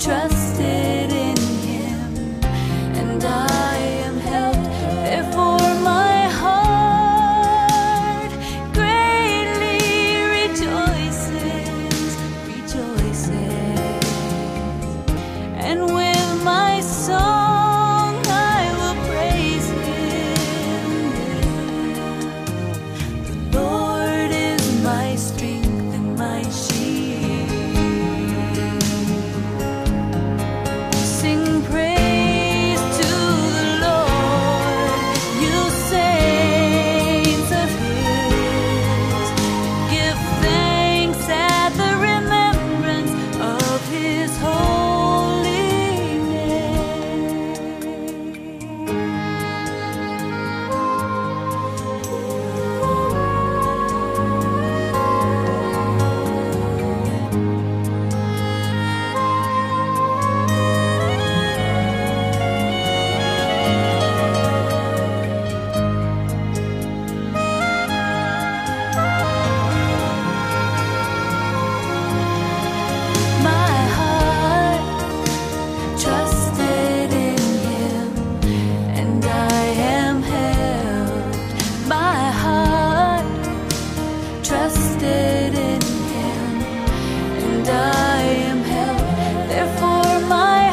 trusted in him, and I am held. Therefore my heart greatly rejoices, and with my song I will praise him. The Lord is my strength and my shield. Sing praise to the Lord, you saints of his. Give thanks at the remembrance of his holy name. My heart trusted in him, and I am held. My heart trusted in him, and I am held. Therefore my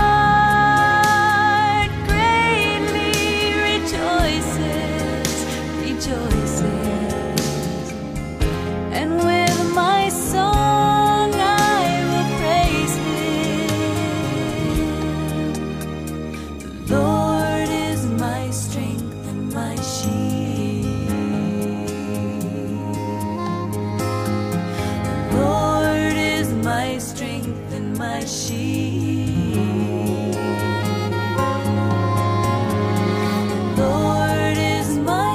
heart greatly rejoices, and with my song I will praise him. The Lord is my strength and my shield. The Lord is my strength and my shield. The Lord is my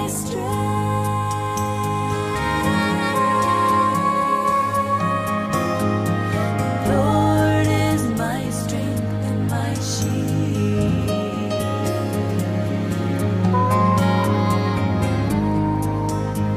strength. Lord is my strength and my shield.